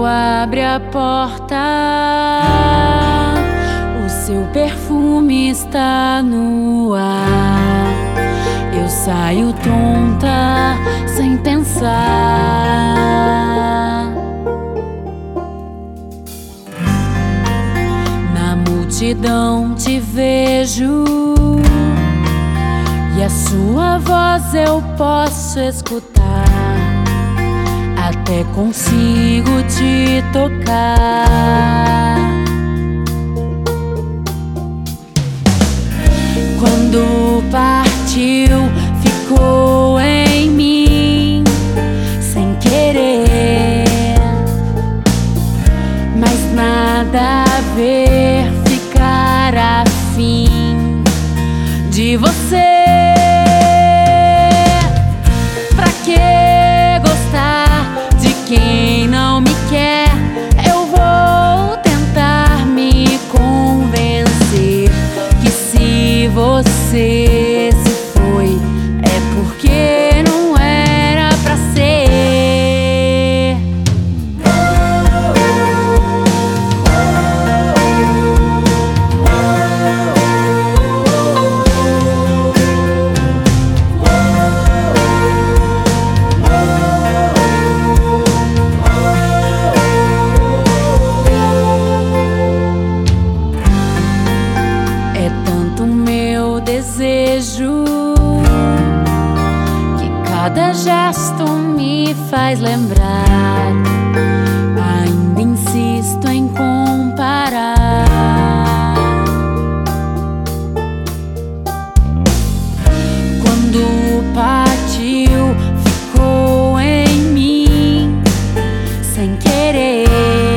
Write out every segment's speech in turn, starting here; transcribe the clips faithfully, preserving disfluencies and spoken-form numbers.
abre a porta, o seu perfume está no ar. Eu saio tonta, sem pensar. Na multidão te vejo e a sua voz eu posso escutar. Até consigo te tocar. Quando partiu, ficou em mim sem querer, mas nada a ver ficar afim de você. Pra que quem não me quer? Eu vou tentar me convencer que se você se foi é porque não era pra ser. Desejo que cada gesto me faz lembrar. Ainda insisto em comparar. Quando partiu, ficou em mim sem querer,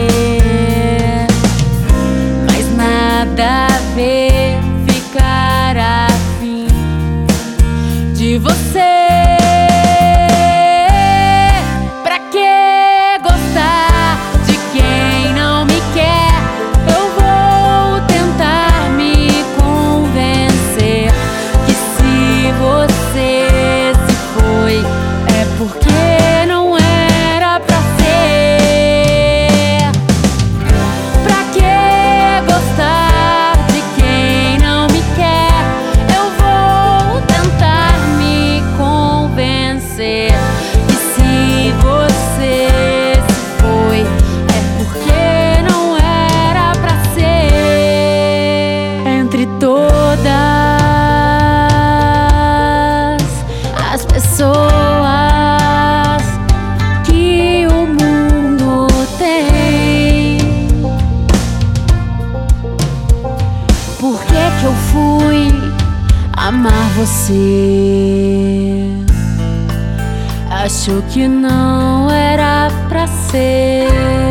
mas nada a ver ficar afim de você. Pra que gostar de quem não me quer? Eu vou tentar me convencer que se você se foi é porque não era pra ser. Pra que gostar de quem não me quer? Eu vou tentar me convencer que se você se foi é porque não era pra ser. Entre todas as pessoas que o mundo tem, por que que eu fui amar você? Acho que não era pra ser.